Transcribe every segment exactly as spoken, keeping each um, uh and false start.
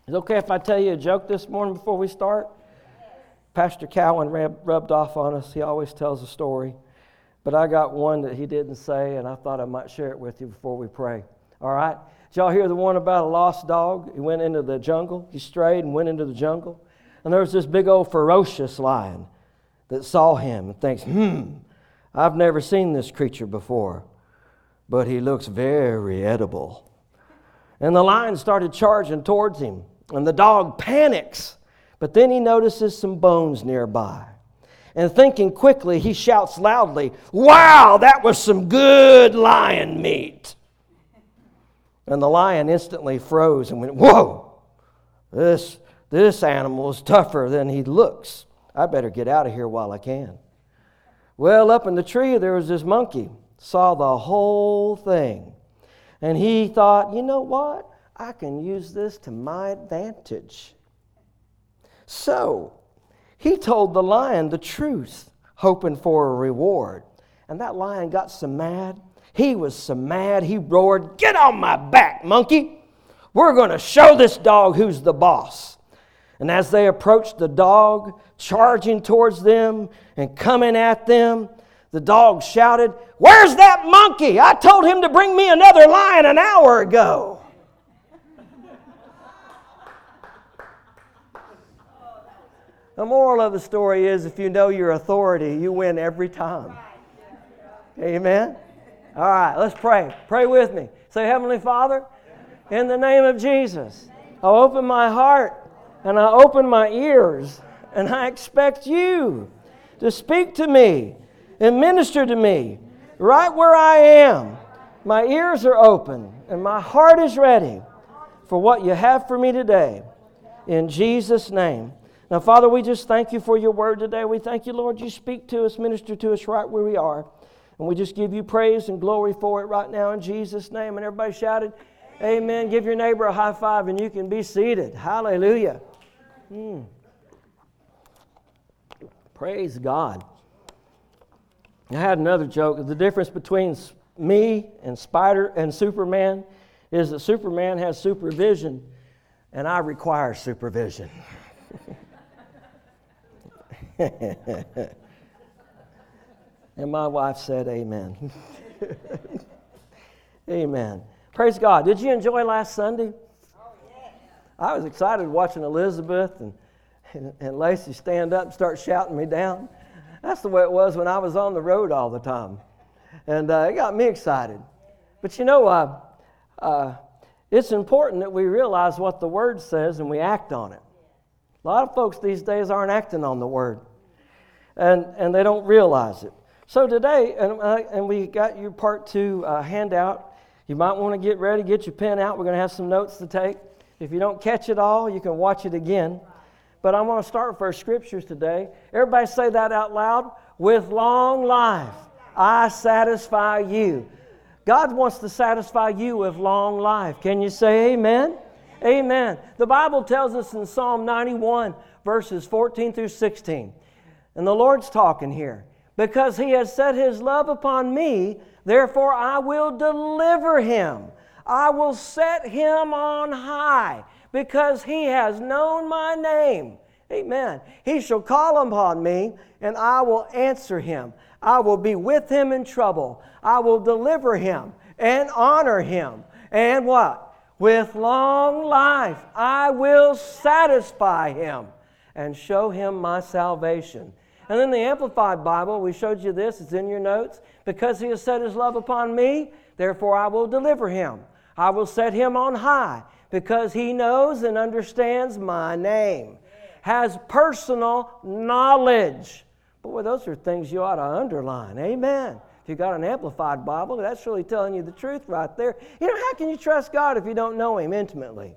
Is it okay if I tell you a joke this morning before we start? Pastor Cowan rub, rubbed off on us. He always tells a story. But I got one that he didn't say, and I thought I might share it with you before we pray. All right? Did y'all hear the one about a lost dog? He went into the jungle. He strayed and went into the jungle. And there was this big old ferocious lion that saw him and thinks, hmm, I've never seen this creature before, but he looks very edible. And the lion started charging towards him, and the dog panics. But then he notices some bones nearby. And thinking quickly, he shouts loudly, "Wow, that was some good lion meat." And the lion instantly froze and went, "Whoa, this, this animal is tougher than he looks. I better get out of here while I can." Well, up in the tree, there was this monkey, saw the whole thing. And he thought, you know what? I can use this to my advantage. So, he told the lion the truth, hoping for a reward. And that lion got so mad. He was so mad, he roared, "Get on my back, monkey! We're going to show this dog who's the boss." And as they approached the dog, charging towards them and coming at them, the dog shouted, "Where's that monkey? I told him to bring me another lion an hour ago." The moral of the story is, if you know your authority, you win every time. Amen? All right, let's pray. Pray with me. Say, "Heavenly Father, in the name of Jesus, I open my heart and I open my ears, and I expect you to speak to me and minister to me right where I am. My ears are open and my heart is ready for what you have for me today. In Jesus' name." Now, Father, we just thank you for your word today. We thank you, Lord, you speak to us, minister to us right where we are. And we just give you praise and glory for it right now in Jesus' name. And everybody shouted, Amen. Give your neighbor a high five and you can be seated. Hallelujah. Hmm. Praise God. I had another joke. The difference between me and Spider and Superman is that Superman has supervision and I require supervision. And my wife said amen. Amen. Praise God. Did you enjoy last Sunday? I was excited watching Elizabeth and, and, and Lacey stand up and start shouting me down. That's the way it was when I was on the road all the time. And uh, it got me excited. But you know, uh, uh, it's important that we realize what the Word says and we act on it. A lot of folks these days aren't acting on the Word. And, and they don't realize it. So today, and, uh, and we got your part two uh, handout. You might want to get ready, get your pen out. We're going to have some notes to take. If you don't catch it all, you can watch it again. But I want to start with our scriptures today. Everybody say that out loud. With long life, I satisfy you. God wants to satisfy you with long life. Can you say amen? Amen. The Bible tells us in Psalm ninety-one, verses fourteen through sixteen. And the Lord's talking here. Because he has set his love upon me, therefore I will deliver him. I will set him on high, because he has known my name. Amen. He shall call upon me, and I will answer him. I will be with him in trouble. I will deliver him and honor him. And what? With long life I will satisfy him and show him my salvation. And in the Amplified Bible, we showed you this. It's in your notes. Because he has set his love upon me, therefore I will deliver him. I will set him on high, because he knows and understands my name. Has personal knowledge. Boy, those are things you ought to underline. Amen. If you've got an Amplified Bible, that's really telling you the truth right there. You know, how can you trust God if you don't know him intimately?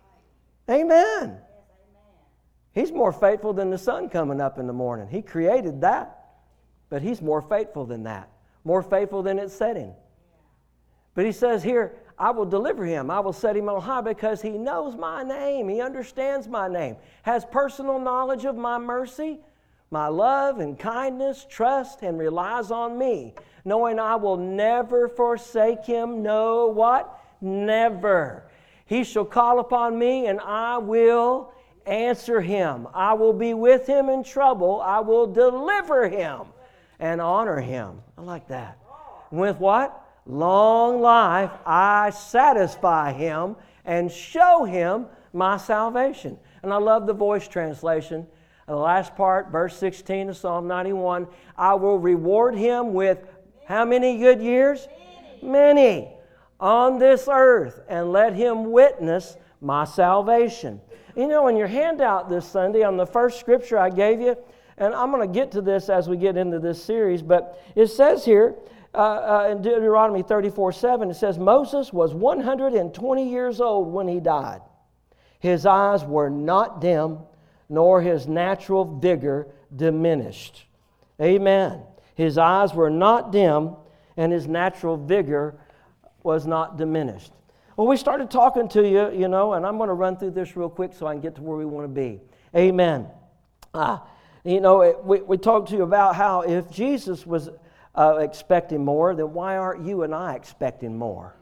Amen. He's more faithful than the sun coming up in the morning. He created that. But he's more faithful than that. More faithful than its setting. But he says here, I will deliver him. I will set him on high, because he knows my name. He understands my name. Has personal knowledge of my mercy, my love and kindness, trust, and relies on me, knowing I will never forsake him. No, what? Never. He shall call upon me, and I will answer him. I will be with him in trouble. I will deliver him and honor him. I like that. With what? Long life I satisfy him and show him my salvation. And I love the Voice translation. The last part, verse sixteen of Psalm ninety-one. I will reward him with how many good years? Many. Many on this earth, and let him witness my salvation. You know, in your handout this Sunday, on the first scripture I gave you, and I'm going to get to this as we get into this series, but it says here, uh, uh, in Deuteronomy thirty-four seven, it says, Moses was one hundred twenty years old when he died. His eyes were not dim, nor his natural vigor diminished. Amen. His eyes were not dim, and his natural vigor was not diminished. Well, we started talking to you, you know, and I'm going to run through this real quick so I can get to where we want to be. Amen. Uh, you know, it, we, we talked to you about how if Jesus was uh, expecting more, then why aren't you and I expecting more?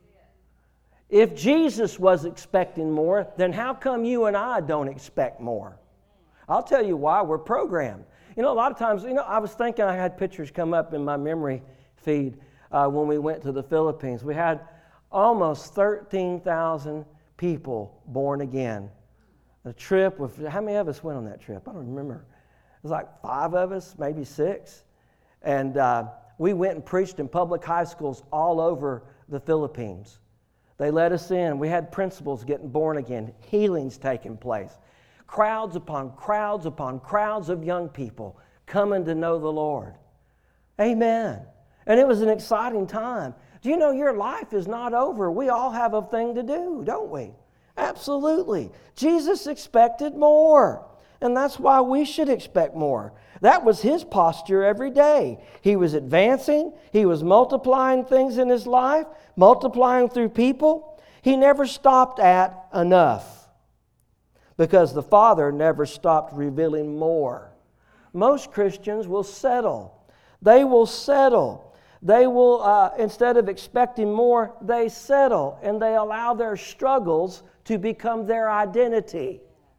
If Jesus was expecting more, then how come you and I don't expect more? I'll tell you why. We're programmed. You know, a lot of times, you know, I was thinking I had pictures come up in my memory feed uh, when we went to the Philippines. We had almost thirteen thousand people born again. The trip, with, how many of us went on that trip? I don't remember. It was like five of us, maybe six. And uh, we went and preached in public high schools all over the Philippines. They let us in. We had principals getting born again, healings taking place. Crowds upon crowds upon crowds of young people coming to know the Lord. Amen. And it was an exciting time. Do you know your life is not over? We all have a thing to do, don't we? Absolutely. Jesus expected more. And that's why we should expect more. That was his posture every day. He was advancing. He was multiplying things in his life, multiplying through people. He never stopped at enough because the Father never stopped revealing more. Most Christians will settle. They will settle. They will, uh, instead of expecting more, they settle and they allow their struggles to become their identity.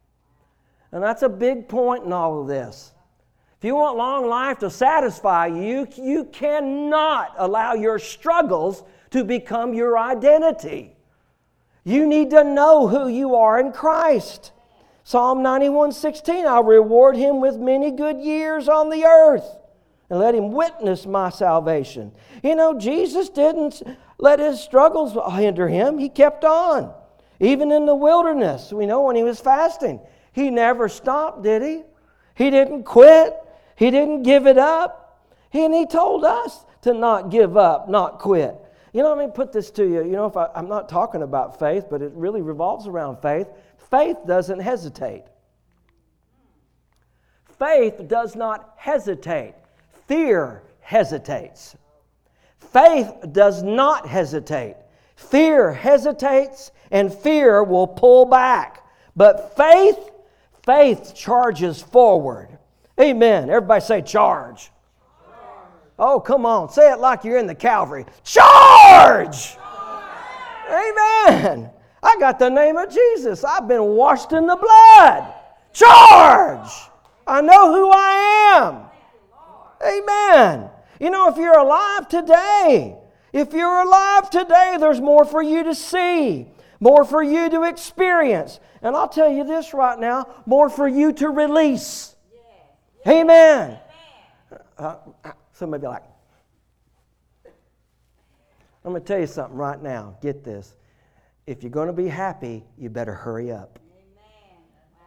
And that's a big point in all of this. If you want long life to satisfy you, you cannot allow your struggles to become your identity. You need to know who you are in Christ. Psalm ninety-one sixteen, I'll reward him with many good years on the earth and let him witness my salvation. You know, Jesus didn't let his struggles hinder him. He kept on. Even in the wilderness, we know when he was fasting, he never stopped, did he? He didn't quit. He didn't give it up. He, and he told us to not give up, not quit. You know, let me put this to you. You know, if I, I'm not talking about faith, but it really revolves around faith. Faith doesn't hesitate. Faith does not hesitate. Fear hesitates. Faith does not hesitate. Fear hesitates, and fear will pull back. But faith, faith charges forward. Amen. Everybody say charge. Charge. Oh, come on. Say it like you're in the Calvary. Charge! Charge! Amen. I got the name of Jesus. I've been washed in the blood. Charge! I know who I am. Amen. You know, if you're alive today, if you're alive today, there's more for you to see, more for you to experience. And I'll tell you this right now, more for you to release. Yeah. Yeah. Amen. Uh, somebody be like, I'm going to tell you something right now. Get this. If you're going to be happy, you better hurry up. Amen.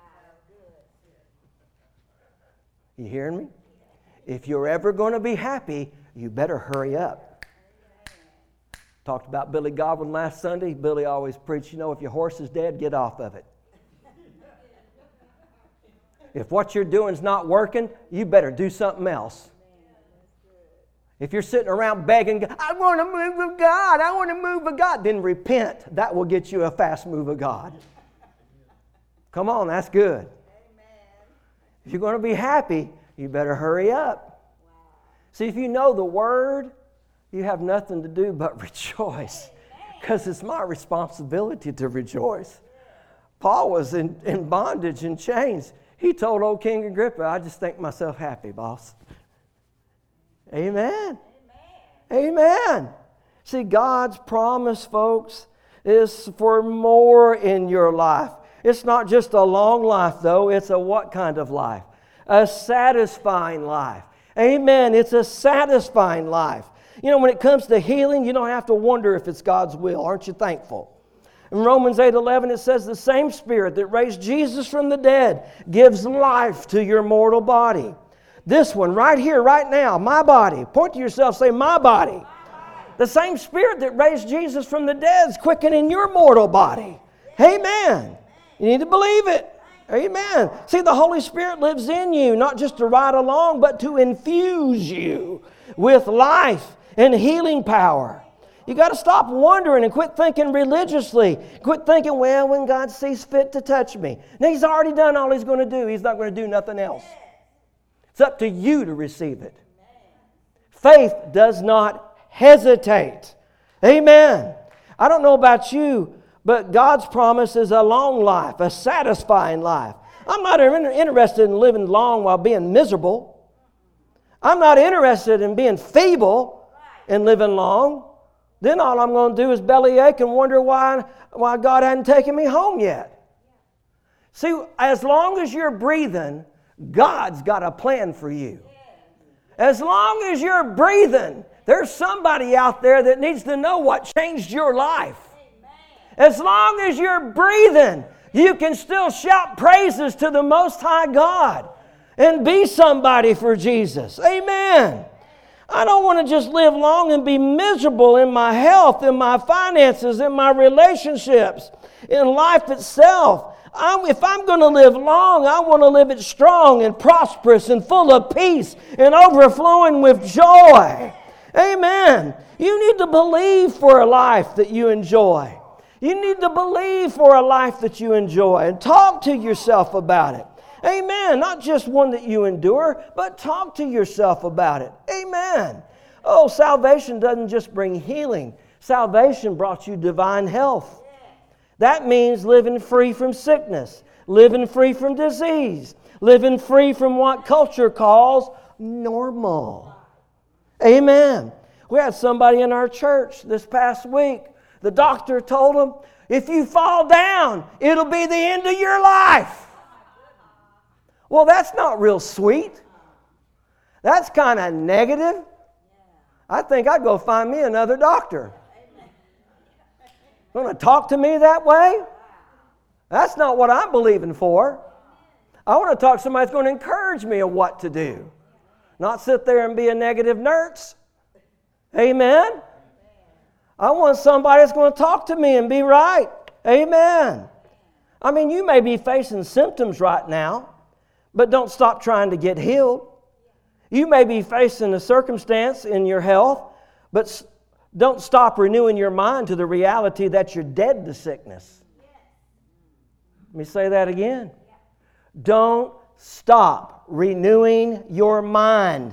You hearing me? If you're ever going to be happy, you better hurry up. Talked about Billy Godwin last Sunday. Billy always preached, you know, if your horse is dead, get off of it. If what you're doing is not working, you better do something else. If you're sitting around begging, I want to move with God, I want to move with God, then repent. That will get you a fast move of God. Come on, that's good. If you're going to be happy, you better hurry up. See, if you know the Word, you have nothing to do but rejoice. because it's my responsibility to rejoice. Paul was in, in bondage and chains. He told old King Agrippa, I just think myself happy, boss. Amen. Amen. Amen. See, God's promise, folks, is for more in your life. It's not just a long life, though. It's a what kind of life? A satisfying life. Amen. It's a satisfying life. You know, when it comes to healing, you don't have to wonder if it's God's will. Aren't you thankful? In Romans eight eleven, it says, the same Spirit that raised Jesus from the dead gives life to your mortal body. This one right here, right now, my body. Point to yourself, say, my body. The same Spirit that raised Jesus from the dead is quickening your mortal body. Amen. You need to believe it. Amen. See, the Holy Spirit lives in you, not just to ride along, but to infuse you with life and healing power. You got to stop wondering and quit thinking religiously. Quit thinking, well, when God sees fit to touch me. Now, He's already done all He's going to do. He's not going to do nothing else. It's up to you to receive it. Faith does not hesitate. Amen. I don't know about you, but God's promise is a long life, a satisfying life. I'm not interested in living long while being miserable. I'm not interested in being feeble and living long. Then all I'm going to do is bellyache and wonder why, why God hadn't taken me home yet. See, as long as you're breathing, God's got a plan for you. As long as you're breathing, there's somebody out there that needs to know what changed your life. As long as you're breathing, you can still shout praises to the Most High God and be somebody for Jesus. Amen. I don't want to just live long and be miserable in my health, in my finances, in my relationships, in life itself. I'm, if I'm going to live long, I want to live it strong and prosperous and full of peace and overflowing with joy. Amen. You need to believe for a life that you enjoy. You need to believe for a life that you enjoy and talk to yourself about it. Amen. Not just one that you endure, but talk to yourself about it. Amen. Oh, salvation doesn't just bring healing. Salvation brought you divine health. That means living free from sickness, living free from disease, living free from what culture calls normal. Amen. We had somebody in our church this past week. The doctor told him, if you fall down, it'll be the end of your life. Well, that's not real sweet. That's kind of negative. I think I'd go find me another doctor. Going to talk to me that way? That's not what I'm believing for. I want to talk to somebody that's going to encourage me of what to do. Not sit there and be a negative nurse. Amen? I want somebody that's going to talk to me and be right. Amen. I mean, you may be facing symptoms right now, but don't stop trying to get healed. You may be facing a circumstance in your health, but don't stop renewing your mind to the reality that you're dead to sickness. Let me say that again. Don't stop renewing your mind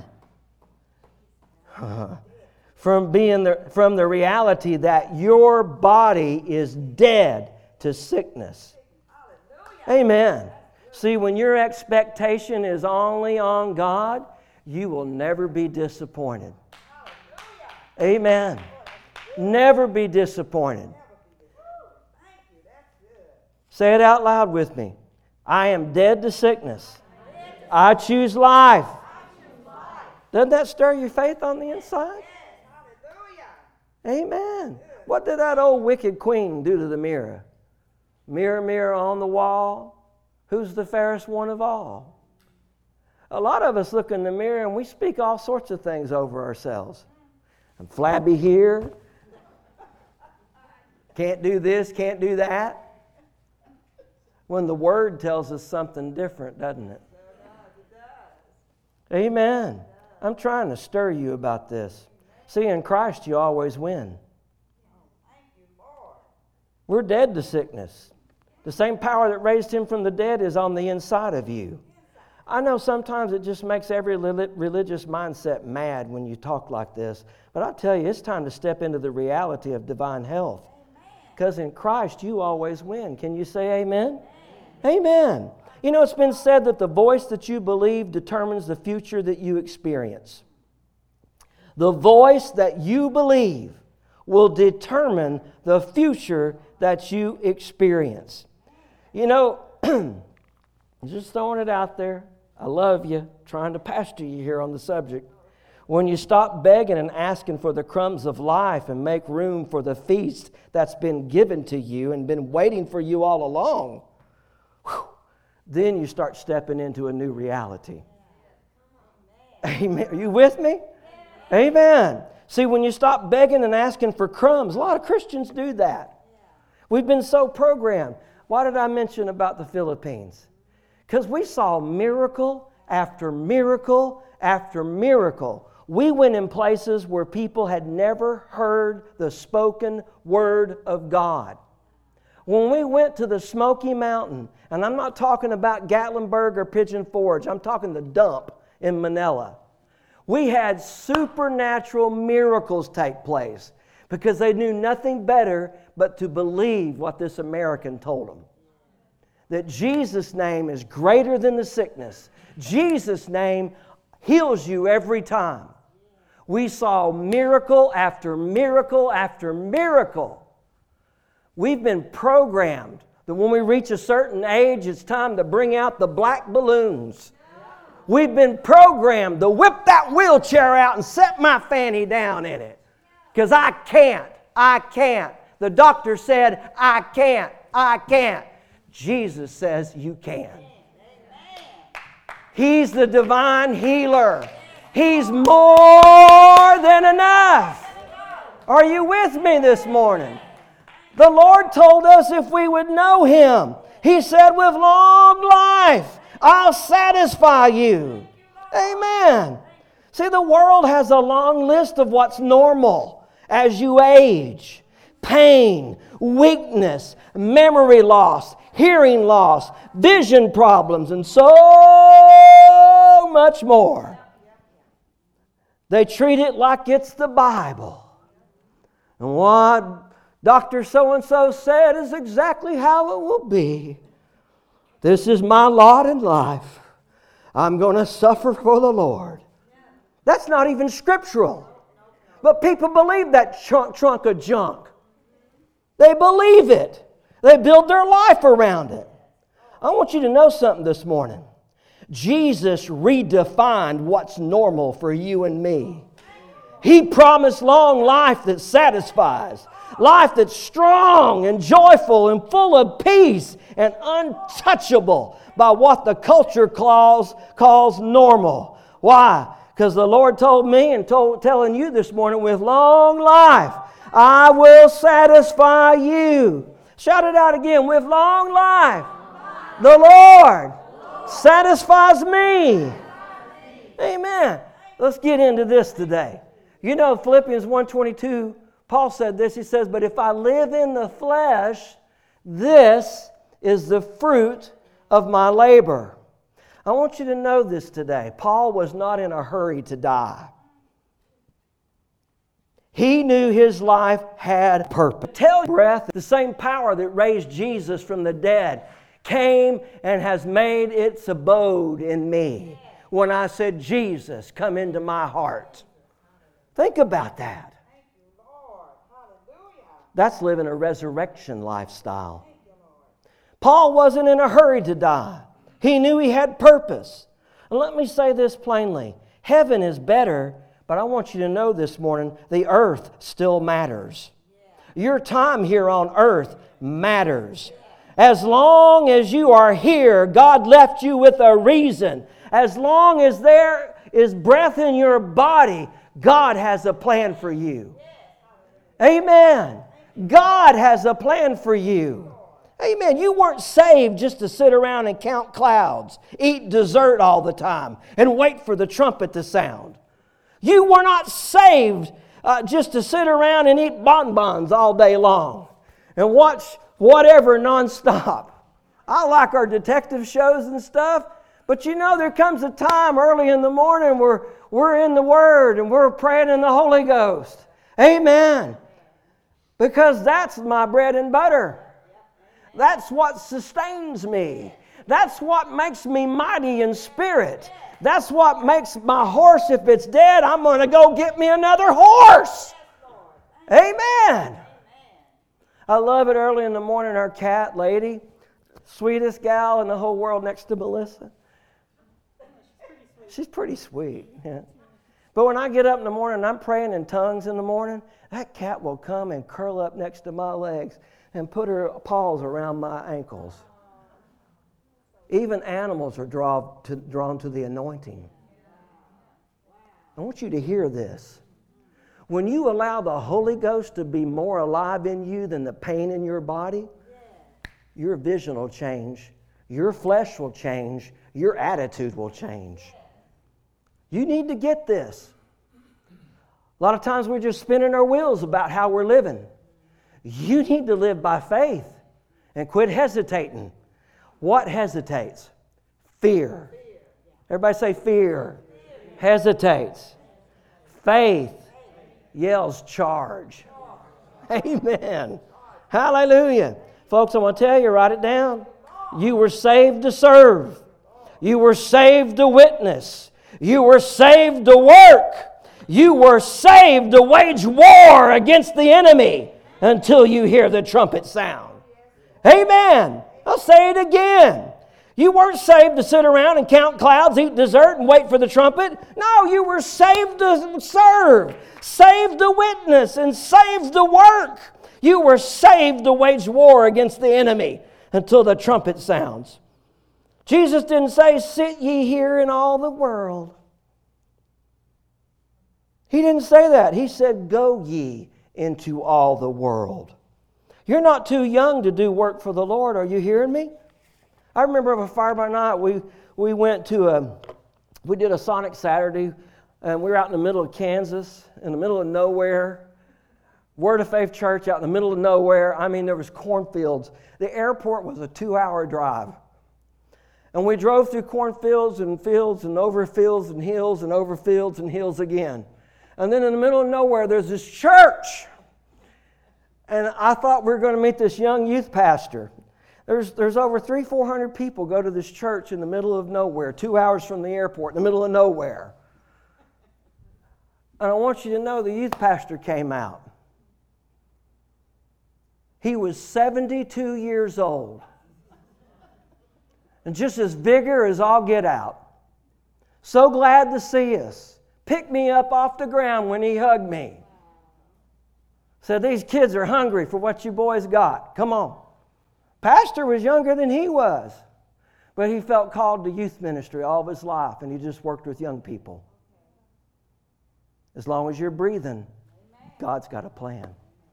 from being the, from the reality that your body is dead to sickness. Amen. See, when your expectation is only on God, you will never be disappointed. Amen. Never be disappointed. Say it out loud with me. I am dead to sickness. I choose life. Doesn't that stir your faith on the inside? Amen. What did that old wicked queen do to the mirror? Mirror, mirror on the wall, who's the fairest one of all? A lot of us look in the mirror and we speak all sorts of things over ourselves. I'm flabby here. Can't do this, can't do that. When the Word tells us something different, doesn't it? Amen. I'm trying to stir you about this. See, in Christ you always win. We're dead to sickness. The same power that raised Him from the dead is on the inside of you. I know sometimes it just makes every religious mindset mad when you talk like this, but I tell you, it's time to step into the reality of divine health. Because in Christ you always win. Can you say amen? Amen? Amen. You know, it's been said that the voice that you believe determines the future that you experience. The voice that you believe will determine the future that you experience. You know, just throwing it out there. I love you, trying to pastor you here on the subject. When you stop begging and asking for the crumbs of life and make room for the feast that's been given to you and been waiting for you all along, whew, then you start stepping into a new reality. Amen. Are you with me? Amen. See, when you stop begging and asking for crumbs, a lot of Christians do that. We've been so programmed. Why did I mention about the Philippines? Because we saw miracle after miracle after miracle. We went in places where people had never heard the spoken word of God. When we went to the Smoky Mountain, and I'm not talking about Gatlinburg or Pigeon Forge, I'm talking the dump in Manila. We had supernatural miracles take place because they knew nothing better but to believe what this American told them. That Jesus' name is greater than the sickness. Jesus' name heals you every time. We saw miracle after miracle after miracle. We've been programmed that when we reach a certain age, it's time to bring out the black balloons. We've been programmed to whip that wheelchair out and set my fanny down in it. Because I can't, I can't. The doctor said, I can't, I can't. Jesus says you can. He's the divine healer. He's more than enough. Are you with me this morning? The Lord told us if we would know Him. He said, with long life, I'll satisfy you. Amen. See, the world has a long list of what's normal as you age. Pain, weakness, memory loss, hearing loss, vision problems, and so much more. They treat it like it's the Bible. And what Doctor So-and-so said is exactly how it will be. This is my lot in life. I'm going to suffer for the Lord. That's not even scriptural. But people believe that trunk, trunk of junk. They believe it. They build their life around it. I want you to know something this morning. Jesus redefined what's normal for you and me. He promised long life that satisfies. Life that's strong and joyful and full of peace and untouchable by what the culture calls, calls normal. Why? Because the Lord told me and told, telling you this morning, with long life, I will satisfy you. Shout it out again. With long life, the Lord satisfies me. Amen. Let's get into this today. You know, Philippians one twenty-two, Paul said this. He says, but if I live in the flesh, this is the fruit of my labor. I want you to know this today. Paul was not in a hurry to die. He knew his life had purpose. Tell breath, the same power that raised Jesus from the dead came and has made its abode in me. When I said, Jesus, come into my heart. Think about that. That's living a resurrection lifestyle. Paul wasn't in a hurry to die. He knew he had purpose. And let me say this plainly. Heaven is better, but I want you to know this morning, the earth still matters. Your time here on earth matters. As long as you are here, God left you with a reason. As long as there is breath in your body, God has a plan for you. Amen. God has a plan for you. Amen. You weren't saved just to sit around and count clouds, eat dessert all the time, and wait for the trumpet to sound. You were not saved uh, just to sit around and eat bonbons all day long and watch whatever nonstop. I like our detective shows and stuff, but you know there comes a time early in the morning where we're in the Word and we're praying in the Holy Ghost. Amen. Because that's my bread and butter. That's what sustains me. That's what makes me mighty in spirit. That's what makes my horse, if it's dead, I'm going to go get me another horse. Amen. I love it early in the morning, our cat lady, sweetest gal in the whole world next to Melissa. She's pretty sweet. Yeah. But when I get up in the morning and I'm praying in tongues in the morning, that cat will come and curl up next to my legs and put her paws around my ankles. Even animals are drawn to, drawn to the anointing. I want you to hear this. When you allow the Holy Ghost to be more alive in you than the pain in your body, your vision will change, your flesh will change, your attitude will change. You need to get this. A lot of times we're just spinning our wheels about how we're living. You need to live by faith and quit hesitating. What hesitates? Fear. Everybody say fear. Fear. Hesitates. Faith yells charge. Amen. Hallelujah. Folks, I want to tell you, write it down. You were saved to serve. You were saved to witness. You were saved to work. You were saved to wage war against the enemy until you hear the trumpet sound. Amen. I'll say it again. You weren't saved to sit around and count clouds, eat dessert, and wait for the trumpet. No, you were saved to serve, saved to witness, and saved to work. You were saved to wage war against the enemy until the trumpet sounds. Jesus didn't say, sit ye here in all the world. He didn't say that. He said, go ye into all the world. You're not too young to do work for the Lord. Are you hearing me? I remember of a fire by night, we, we went to a, we did a Sonic Saturday, and we were out in the middle of Kansas, in the middle of nowhere. Word of Faith Church out in the middle of nowhere. I mean, there was cornfields. The airport was a two-hour drive. And we drove through cornfields and fields and over fields and hills and over fields and hills again. And then in the middle of nowhere, there's this church. And I thought we were going to meet this young youth pastor. There's, there's over three, four hundred people go to this church in the middle of nowhere, two hours from the airport, in the middle of nowhere. And I want you to know the youth pastor came out. He was seventy-two years old. And just as vigor as all get out. So glad to see us. Picked me up off the ground when he hugged me. Said, these kids are hungry for what you boys got. Come on. Pastor was younger than he was. But he felt called to youth ministry all of his life. And he just worked with young people. As long as you're breathing, God's got a plan.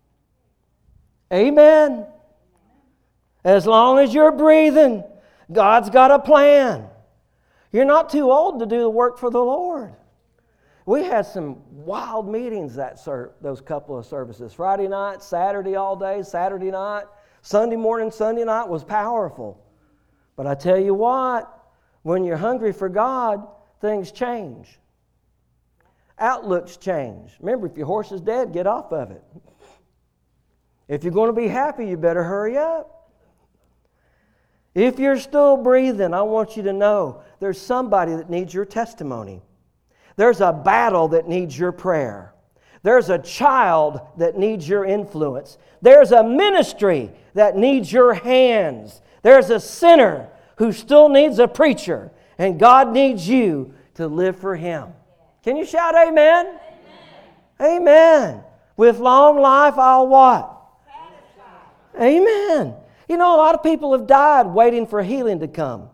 Amen. As long as you're breathing, God's got a plan. You're not too old to do the work for the Lord. We had some wild meetings that ser- those couple of services. Friday night, Saturday all day, Saturday night, Sunday morning, Sunday night was powerful. But I tell you what, when you're hungry for God, things change. Outlooks change. Remember, if your horse is dead, get off of it. If you're going to be happy, you better hurry up. If you're still breathing, I want you to know there's somebody that needs your testimony. There's a battle that needs your prayer. There's a child that needs your influence. There's a ministry that needs your hands. There's a sinner who still needs a preacher. And God needs you to live for Him. Can you shout amen? Amen. Amen. With long life, I'll what? Satisfied. Amen. You know, a lot of people have died waiting for healing to come.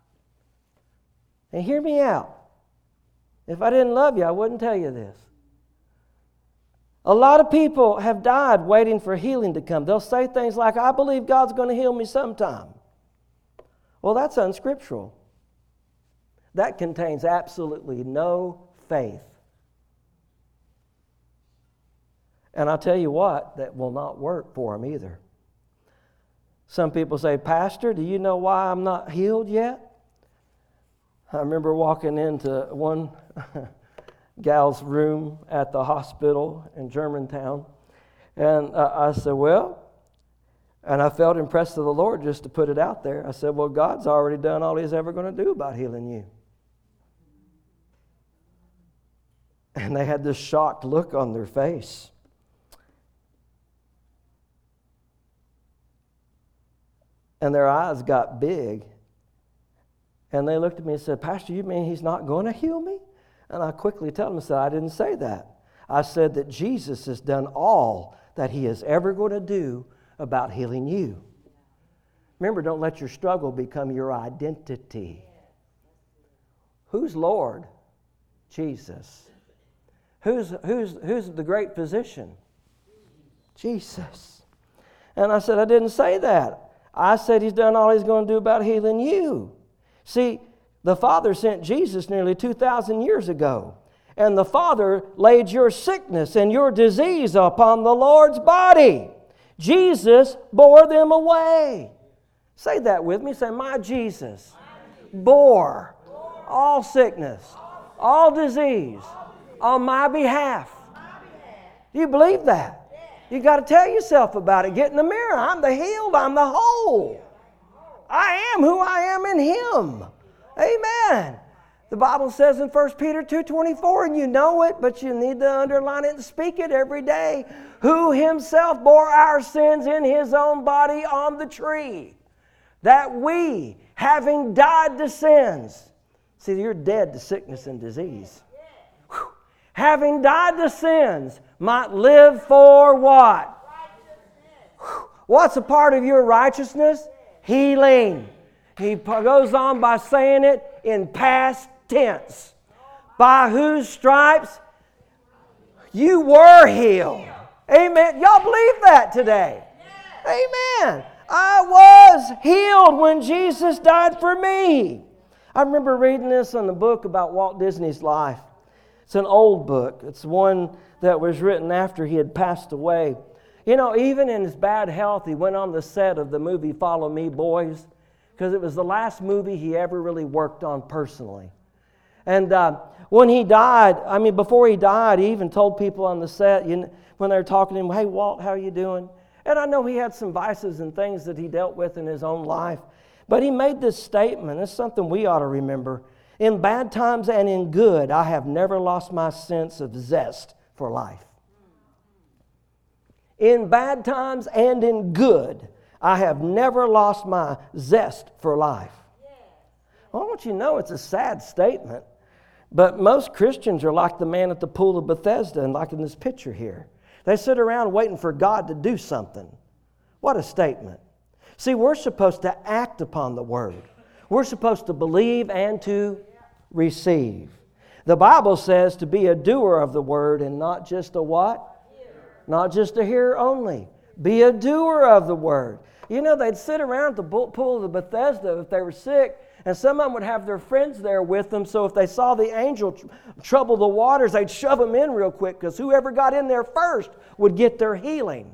And hear me out. If I didn't love you, I wouldn't tell you this. A lot of people have died waiting for healing to come. They'll say things like, I believe God's going to heal me sometime. Well, that's unscriptural. That contains absolutely no faith. And I'll tell you what, that will not work for them either. Some people say, Pastor, do you know why I'm not healed yet? I remember walking into one gal's room at the hospital in Germantown, And uh, I said, well, and I felt impressed of the Lord just to put it out there. I said, well, God's already done all He's ever going to do about healing you. And they had this shocked look on their face. And their eyes got big. And they looked at me and said, Pastor, you mean He's not going to heal me? And I quickly told them, I said, I didn't say that. I said that Jesus has done all that He is ever going to do about healing you. Remember, don't let your struggle become your identity. Who's Lord? Jesus. Who's, who's, who's the great physician? Jesus. And I said, I didn't say that. I said He's done all He's going to do about healing you. See, the Father sent Jesus nearly two thousand years ago. And the Father laid your sickness and your disease upon the Lord's body. Jesus bore them away. Say that with me. Say, my Jesus bore all sickness, all disease on my behalf. Do you believe that? You got to tell yourself about it. Get in the mirror. I'm the healed. I'm the whole. I am who I am in Him. Amen. The Bible says in First Peter two twenty-four, and you know it, but you need to underline it and speak it every day, who Himself bore our sins in His own body on the tree, that we, having died to sins, see, you're dead to sickness and disease, Whew. having died to sins, might live for what? Whew. What's a part of your righteousness? Healing. He goes on by saying it in past tense. By whose stripes you were healed. Amen. Y'all believe that today? Amen. I was healed when Jesus died for me. I remember reading this in the book about Walt Disney's life. It's an old book. It's one that was written after he had passed away. You know, even in his bad health, he went on the set of the movie Follow Me, Boys, because it was the last movie he ever really worked on personally. And uh, when he died, I mean, before he died, he even told people on the set, you know, when they were talking to him, hey, Walt, how are you doing? And I know he had some vices and things that he dealt with in his own life. But he made this statement. It's something we ought to remember. In bad times and in good, I have never lost my sense of zest for life. In bad times and in good, I have never lost my zest for life. Well, I want you to know it's a sad statement, but most Christians are like the man at the pool of Bethesda and like in this picture here. They sit around waiting for God to do something. What a statement. See, we're supposed to act upon the Word. We're supposed to believe and to receive. The Bible says to be a doer of the Word and not just a what? Not just a hearer only. Be a doer of the Word. You know, they'd sit around at the pool of the Bethesda if they were sick, and some of them would have their friends there with them, so if they saw the angel tr- trouble the waters, they'd shove them in real quick, because whoever got in there first would get their healing.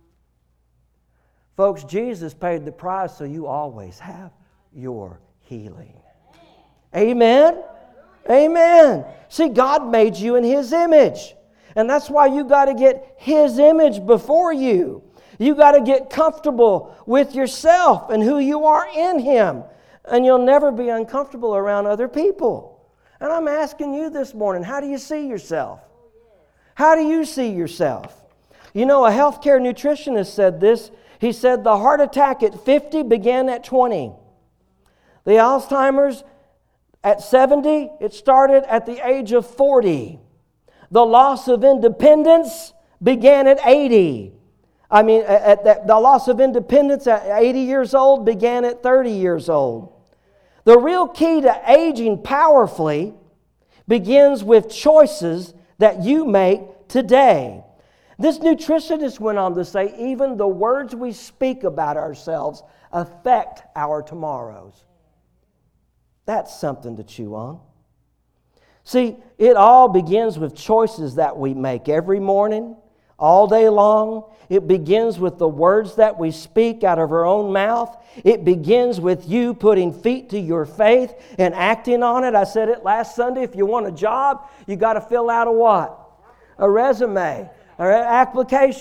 Folks, Jesus paid the price so you always have your healing. Amen? Amen. See, God made you in His image. And that's why you got to get His image before you. You got to get comfortable with yourself and who you are in Him. And you'll never be uncomfortable around other people. And I'm asking you this morning, how do you see yourself? How do you see yourself? You know, a healthcare nutritionist said this. He said the heart attack at fifty began at twenty. The Alzheimer's at seventy, it started at the age of forty. The loss of independence began at eighty. I mean, at the, the loss of independence at eighty years old began at thirty years old. The real key to aging powerfully begins with choices that you make today. This nutritionist went on to say, even the words we speak about ourselves affect our tomorrows. That's something to chew on. See, it all begins with choices that we make every morning, all day long. It begins with the words that we speak out of our own mouth. It begins with you putting feet to your faith and acting on it. I said it last Sunday. If you want a job, you got to fill out a what? A resume, or an application.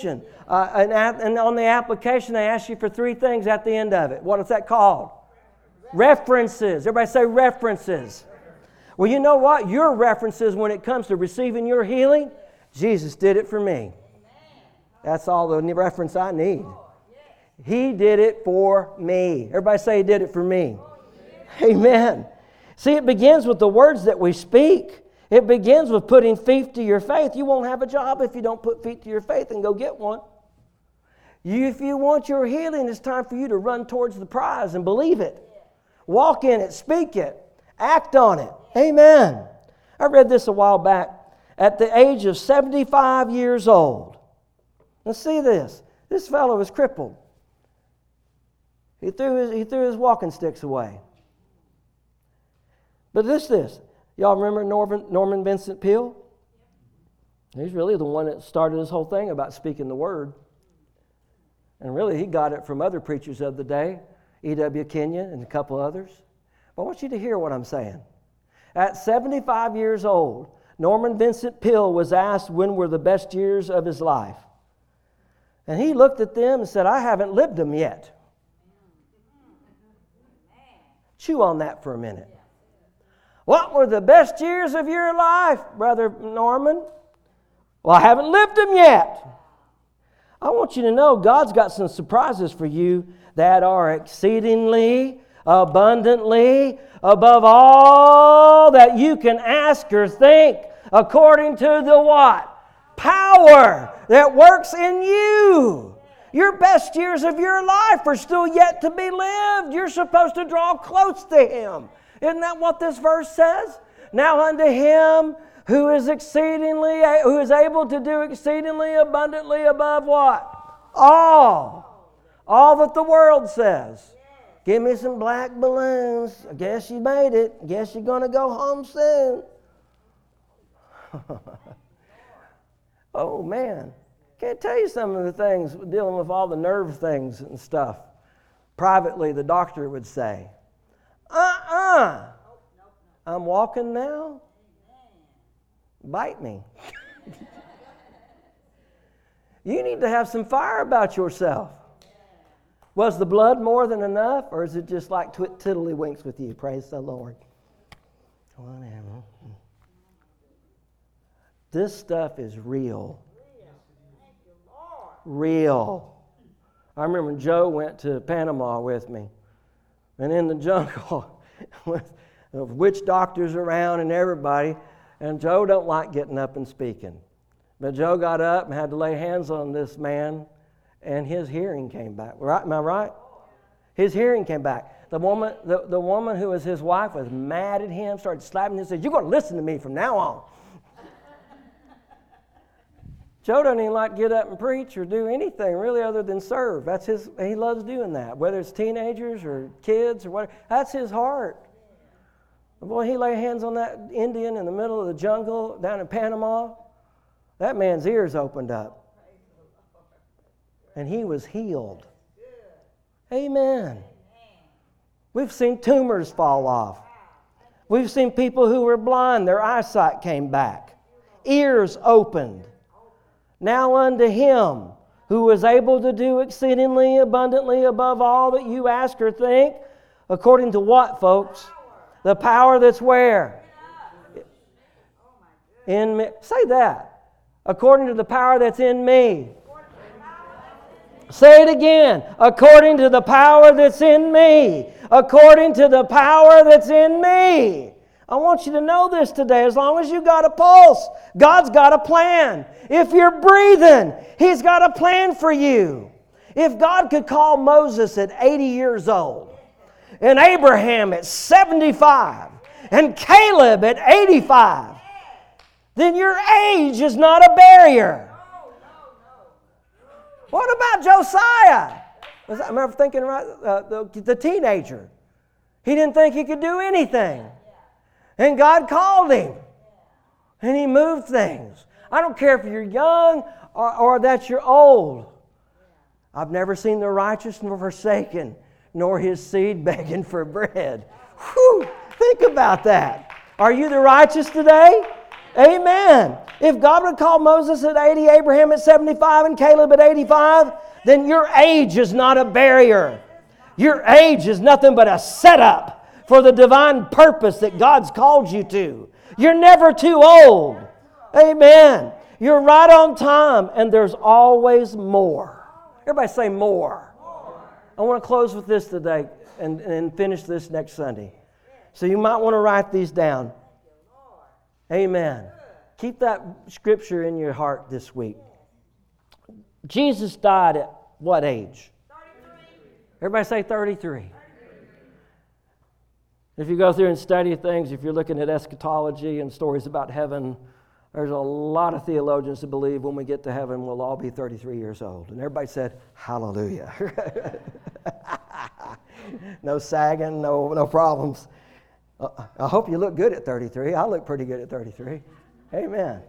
Uh, and, and on the application, they ask you for three things at the end of it. What is that called? References. Everybody say references. Well, you know what? Your references when it comes to receiving your healing, Jesus did it for me. That's all the reference I need. He did it for me. Everybody say He did it for me. Amen. See, it begins with the words that we speak. It begins with putting feet to your faith. You won't have a job if you don't put feet to your faith and go get one. You, if you want your healing, it's time for you to run towards the prize and believe it. Walk in it, speak it, act on it. Amen. I read this a while back. At the age of seventy-five years old. Let's see this. This fellow was crippled. He threw his, he threw his walking sticks away. But this, this. Y'all remember Norman, Norman Vincent Peale? He's really the one that started this whole thing about speaking the word. And really, he got it from other preachers of the day, E W Kenyon and a couple others. But I want you to hear what I'm saying. At seventy-five years old, Norman Vincent Peale was asked when were the best years of his life. And he looked at them and said, I haven't lived them yet. Chew on that for a minute. What were the best years of your life, Brother Norman? Well, I haven't lived them yet. I want you to know God's got some surprises for you that are exceedingly, abundantly, above all that you can ask or think, according to the what? Power that works in you. Your best years of your life are still yet to be lived. You're supposed to draw close to Him. Isn't that what this verse says? Now unto Him who is exceedingly, who is able to do exceedingly abundantly above what? All. All that the world says. Give me some black balloons. I guess you made it. I guess you're going to go home soon. Oh, man. Can't tell you some of the things dealing with all the nerve things and stuff. Privately, the doctor would say, uh-uh. I'm walking now. Bite me. You need to have some fire about yourself. Was the blood more than enough, or is it just like tw- tiddlywinks with you? Praise the Lord. Whatever. This stuff is real. Real. I remember when Joe went to Panama with me, and in the jungle with witch doctors around and everybody, and Joe don't like getting up and speaking. But Joe got up and had to lay hands on this man, and his hearing came back. Right? Am I right? His hearing came back. The woman, the, the woman who was his wife was mad at him, started slapping him and said, "You're going to listen to me from now on." Joe doesn't even like to get up and preach or do anything really other than serve. That's his. He loves doing that, whether it's teenagers or kids or whatever. That's his heart. Boy, he laid hands on that Indian in the middle of the jungle down in Panama. That man's ears opened up. And he was healed. Amen. We've seen tumors fall off. We've seen people who were blind, their eyesight came back. Ears opened. Now unto Him who is able to do exceedingly abundantly above all that you ask or think, according to what, folks? The power that's where? In me. Say that. According to the power that's in me. Say it again. According to the power that's in me. According to the power that's in me. I want you to know this today. As long as you got a pulse, God's got a plan. If you're breathing, He's got a plan for you. If God could call Moses at eighty years old, and Abraham at seventy-five, and Caleb at eighty-five, then your age is not a barrier. What about Josiah? Was that, I remember thinking, right, uh, the, the teenager. He didn't think he could do anything. And God called him. And He moved things. I don't care if you're young or, or that you're old. I've never seen the righteous nor forsaken, nor his seed begging for bread. Whew, think about that. Are you the righteous today? Amen. If God would call Moses at eighty, Abraham at seventy-five, and Caleb at eighty-five, then your age is not a barrier. Your age is nothing but a setup for the divine purpose that God's called you to. You're never too old. Amen. You're right on time, and there's always more. Everybody say more. I want to close with this today and, and finish this next Sunday. So you might want to write these down. Amen. Keep that scripture in your heart this week. Jesus died at what age? Everybody say thirty-three. If you go through and study things, if you're looking at eschatology and stories about heaven, there's a lot of theologians that believe when we get to heaven, we'll all be thirty-three years old. And everybody said, hallelujah. No sagging, no, no problems. Uh, I hope you look good at thirty-three. I look pretty good at thirty-three. Amen.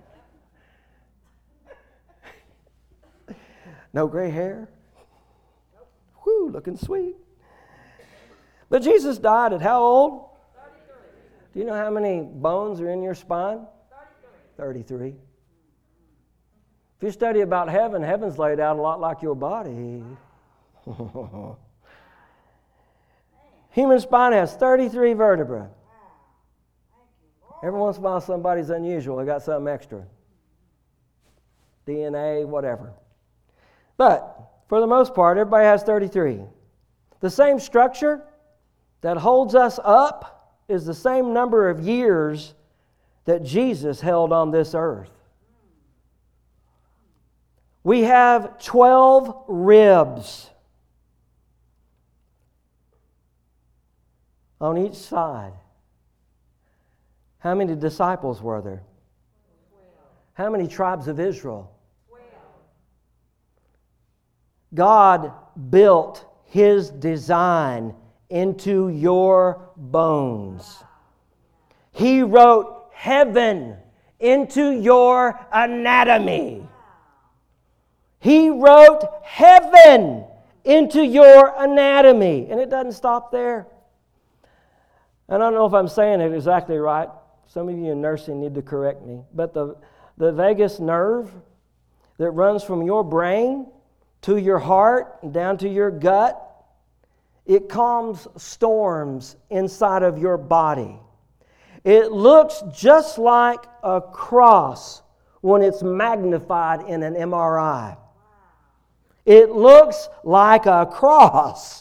No gray hair. Whew, looking sweet. But Jesus died at how old? thirty-three. Do you know how many bones are in your spine? thirty-three. If you study about heaven, heaven's laid out a lot like your body. Human spine has thirty-three vertebrae. Every once in a while somebody's unusual. They got something extra. D N A, whatever. But for the most part, everybody has thirty-three. The same structure that holds us up is the same number of years that Jesus held on this earth. We have twelve ribs on each side. How many disciples were there? How many tribes of Israel? God built His design into your bones. He wrote heaven into your anatomy. He wrote heaven into your anatomy. And it doesn't stop there. And I don't know if I'm saying it exactly right. Some of you in nursing need to correct me. But the, the vagus nerve that runs from your brain to your heart and down to your gut, it calms storms inside of your body. It looks just like a cross when it's magnified in an M R I. It looks like a cross.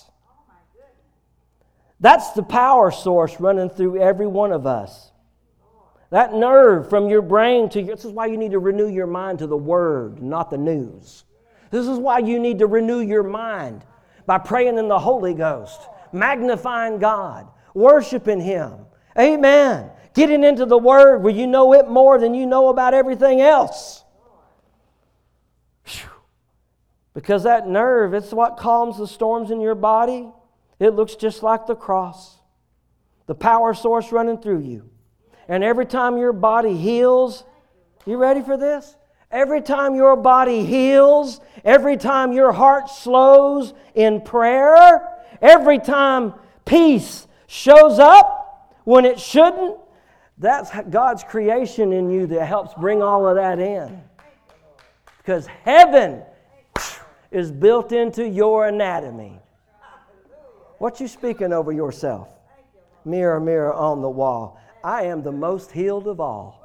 That's the power source running through every one of us. That nerve from your brain to your... This is why you need to renew your mind to the Word, not the news. This is why you need to renew your mind by praying in the Holy Ghost, magnifying God, worshiping Him. Amen. Getting into the Word where you know it more than you know about everything else. Whew. Because that nerve, it's what calms the storms in your body. It looks just like the cross. The power source running through you. And every time your body heals, you ready for this? Every time your body heals, every time your heart slows in prayer, every time peace shows up when it shouldn't, that's God's creation in you that helps bring all of that in. Because heaven is built into your anatomy. What you speaking over yourself? Mirror, mirror on the wall. I am the most healed of all.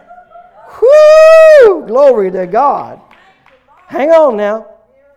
Whoo! Glory to God. Hang on now.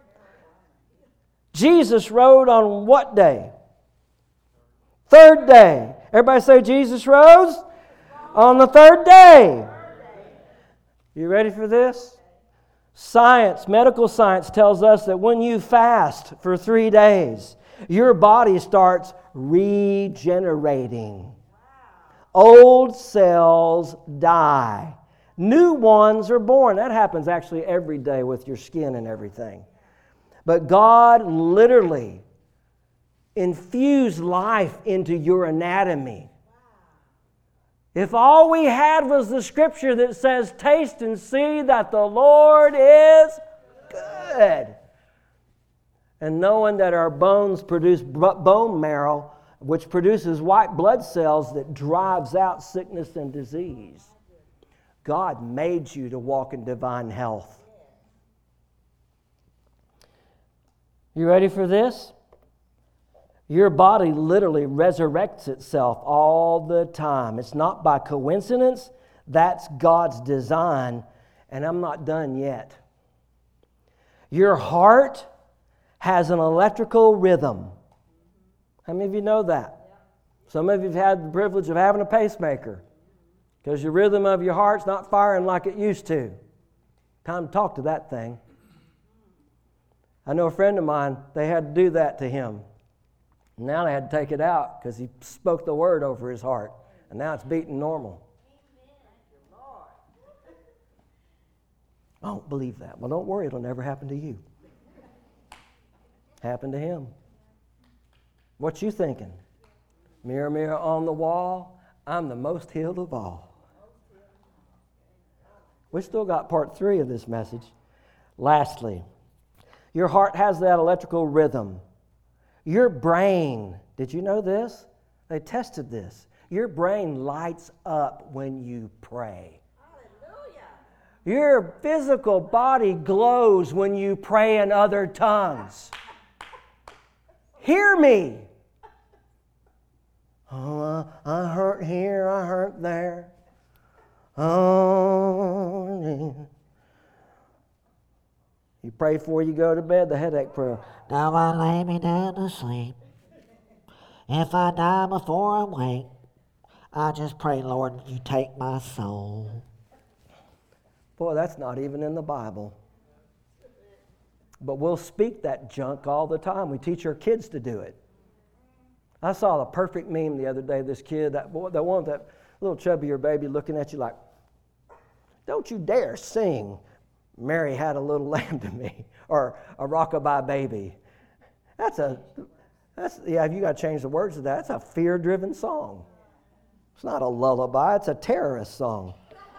Jesus rode on what day? Third day. Everybody say Jesus rose on the third day. You ready for this? Science, medical science tells us that when you fast for three days, your body starts regenerating. Old cells die. New ones are born. That happens actually every day with your skin and everything. But God literally infused life into your anatomy. If all we had was the scripture that says, taste and see that the Lord is good. And knowing that our bones produce bone marrow, which produces white blood cells that drives out sickness and disease. God made you to walk in divine health. You ready for this? Your body literally resurrects itself all the time. It's not by coincidence. That's God's design, and I'm not done yet. Your heart has an electrical rhythm. How many of you know that? Some of you have had the privilege of having a pacemaker because your rhythm of your heart's not firing like it used to. Time to talk to that thing. I know a friend of mine, they had to do that to him. Now they had to take it out because he spoke the word over his heart. And now it's beating normal. I don't believe that. Well, don't worry, it'll never happen to you. Happened to him. What you thinking? Mirror, mirror on the wall, I'm the most healed of all. We still got part three of this message. Lastly, your heart has that electrical rhythm. Your brain, did you know this? They tested this. Your brain lights up when you pray. Hallelujah. Your physical body glows when you pray in other tongues. Hear me. Oh, uh, I hurt here, I hurt there. Oh, you pray before you go to bed, the headache prayer. Now I lay me down to sleep. If I die before I wake, I just pray, Lord, you take my soul. Boy, that's not even in the Bible. But we'll speak that junk all the time. We teach our kids to do it. I saw the perfect meme the other day. This kid, that boy, the one with that little chubbier baby looking at you like, don't you dare sing Mary Had a Little Lamb to Me or a Rockabye Baby. That's a, that's yeah, you got to change the words of that. That's a fear-driven song. It's not a lullaby. It's a terrorist song.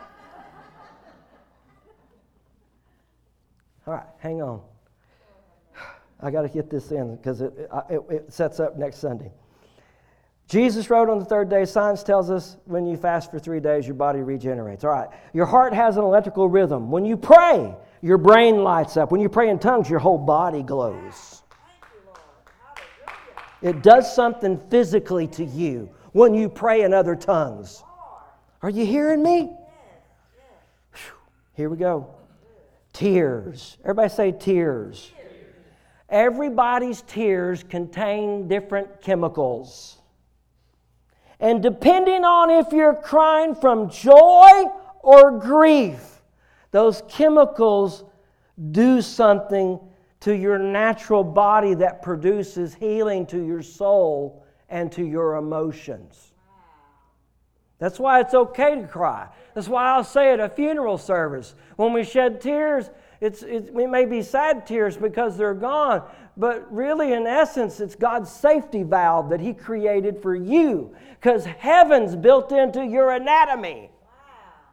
All right, hang on. I got to get this in because it, it, it sets up next Sunday. Jesus wrote on the third day, science tells us when you fast for three days, your body regenerates. All right, your heart has an electrical rhythm. When you pray, your brain lights up. When you pray in tongues, your whole body glows. It does something physically to you when you pray in other tongues. Are you hearing me? Whew. Here we go. Tears. Everybody say tears. Everybody's tears contain different chemicals. And depending on if you're crying from joy or grief, those chemicals do something to your natural body that produces healing to your soul and to your emotions. That's why it's okay to cry. That's why I'll say at a funeral service, when we shed tears, It's, it, it may be sad tears because they're gone, but really in essence it's God's safety valve that He created for you because heaven's built into your anatomy. Wow.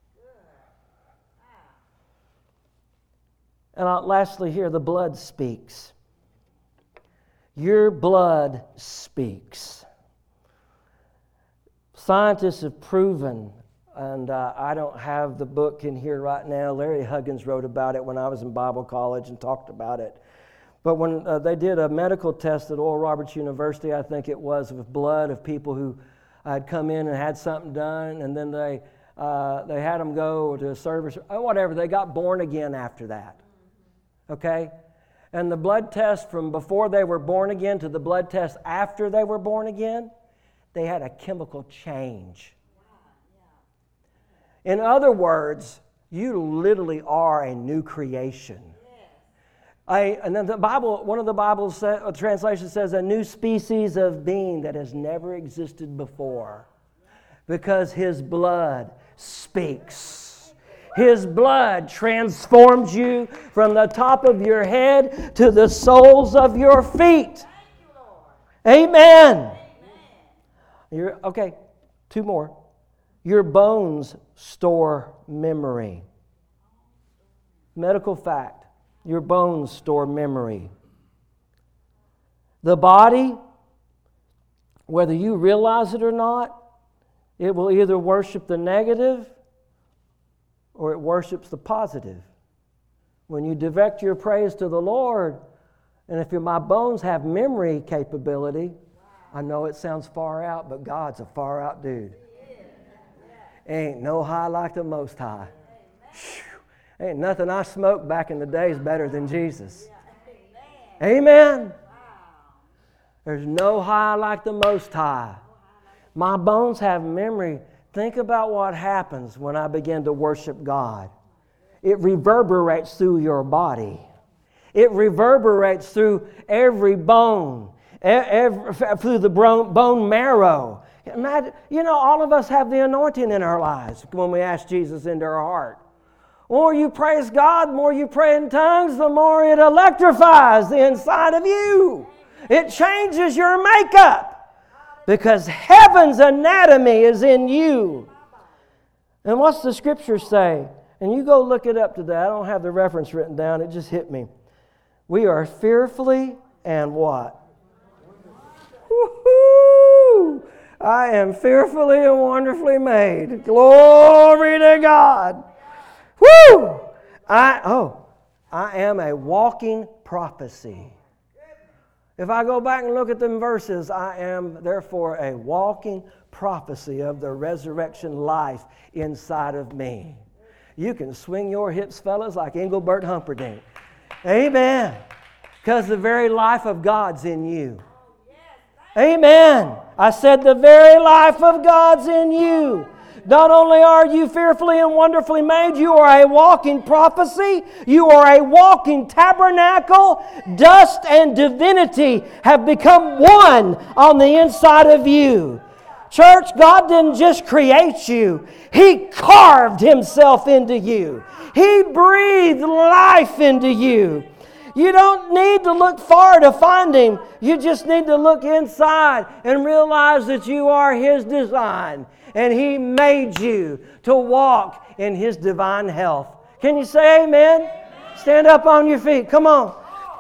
Wow. And uh, lastly here, the blood speaks. Your blood speaks. Scientists have proven, and uh, I don't have the book in here right now. Larry Huggins wrote about it when I was in Bible college and talked about it. But when uh, they did a medical test at Oral Roberts University, I think it was, with blood of people who had come in and had something done, and then they uh, they had them go to a service, or whatever. They got born again after that. Okay? And the blood test from before they were born again to the blood test after they were born again, they had a chemical change. In other words, you literally are a new creation. I, and then the Bible, one of the Bible sa- translations says a new species of being that has never existed before, because His blood speaks. His blood transforms you from the top of your head to the soles of your feet. Amen. You're, okay, two more. Your bones store memory. Medical fact. Your bones store memory. The body, whether you realize it or not, it will either worship the negative or it worships the positive. When you direct your praise to the Lord, and if your, my bones have memory capability, I know it sounds far out, but God's a far out dude. Ain't no high like the Most High. Whew. Ain't nothing I smoked back in the days better than Jesus. Amen. There's no high like the Most High. My bones have memory. Think about what happens when I begin to worship God. It reverberates through your body. It reverberates through every bone, every, through the bone marrow. Imagine, you know, all of us have the anointing in our lives when we ask Jesus into our heart. The more you praise God, the more you pray in tongues, the more it electrifies the inside of you. It changes your makeup because heaven's anatomy is in you. And what's the scripture say? And you go look it up today. I don't have the reference written down. It just hit me. We are fearfully and what? Woo-hoo! I am fearfully and wonderfully made. Glory to God. Woo! I oh, I am a walking prophecy. If I go back and look at them verses, I am therefore a walking prophecy of the resurrection life inside of me. You can swing your hips, fellas, like Engelbert Humperdinck. Amen. Because the very life of God's in you. Amen. I said the very life of God's in you. Not only are you fearfully and wonderfully made, you are a walking prophecy. You are a walking tabernacle. Dust and divinity have become one on the inside of you. Church, God didn't just create you. He carved Himself into you. He breathed life into you. You don't need to look far to find Him. You just need to look inside and realize that you are His design. And He made you to walk in His divine health. Can you say amen? Amen. Stand up on your feet. Come on.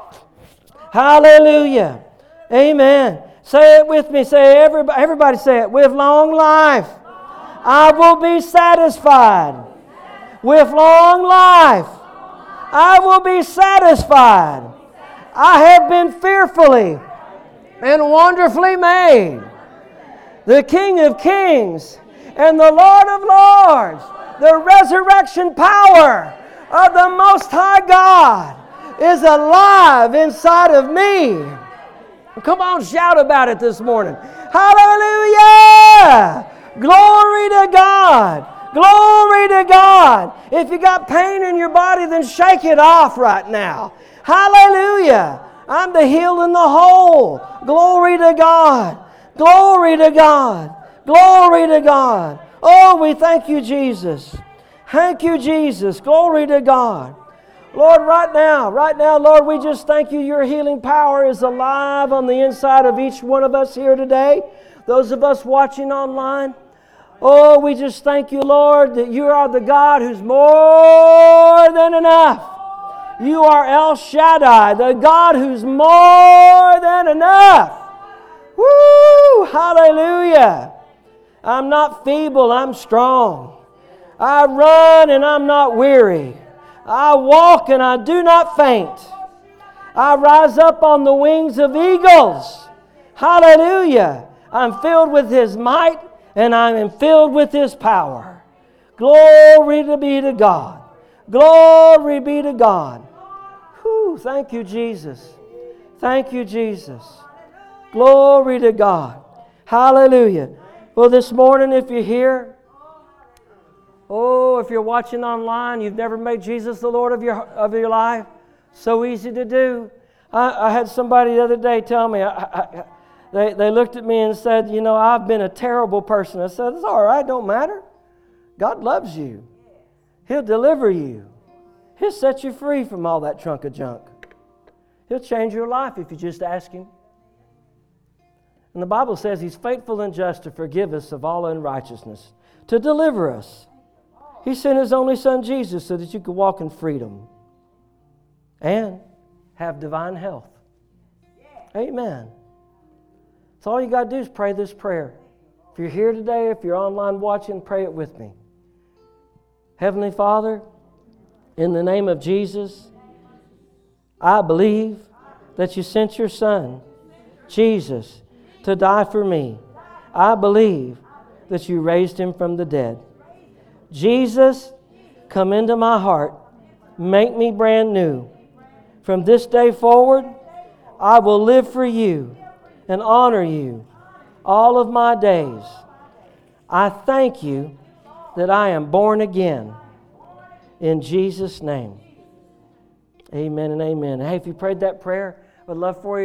Hallelujah. Amen. Say it with me. Say everybody, everybody say it. With long life, I will be satisfied. With long life, I will be satisfied. I have been fearfully and wonderfully made. The King of Kings and the Lord of Lords, the resurrection power of the Most High God is alive inside of me. Come on, shout about it this morning. Hallelujah! Glory to God. Glory to God. If you got pain in your body, then shake it off right now. Hallelujah. I'm the healed and the whole. Glory to God. Glory to God. Glory to God. Oh, we thank you, Jesus. Thank you, Jesus. Glory to God. Lord, right now, right now, Lord, we just thank you. Your healing power is alive on the inside of each one of us here today. Those of us watching online. Oh, we just thank you, Lord, that you are the God who's more than enough. You are El Shaddai, the God who's more than enough. Woo! Hallelujah. I'm not feeble, I'm strong. I run and I'm not weary. I walk and I do not faint. I rise up on the wings of eagles. Hallelujah. I'm filled with His might and I am filled with His power. Glory to be to God. Glory be to God. Whew, thank you, Jesus. Thank you, Jesus. Glory to God. Hallelujah. Well, this morning, if you're here, oh, if you're watching online, you've never made Jesus the Lord of your of your life, so easy to do. I, I had somebody the other day tell me, I, I, they, they looked at me and said, you know, I've been a terrible person. I said, it's all right, don't matter. God loves you. He'll deliver you. He'll set you free from all that trunk of junk. He'll change your life if you just ask Him. And the Bible says He's faithful and just to forgive us of all unrighteousness, to deliver us. He sent His only Son, Jesus, so that you could walk in freedom and have divine health. Amen. So all you got to do is pray this prayer. If you're here today, if you're online watching, pray it with me. Heavenly Father, in the name of Jesus, I believe that you sent your Son, Jesus, to die for me. I believe that you raised him from the dead. Jesus, come into my heart. Make me brand new. From this day forward, I will live for you and honor you all of my days. I thank you that I am born again. In Jesus' name. Amen and amen. Hey, if you prayed that prayer, I'd love for you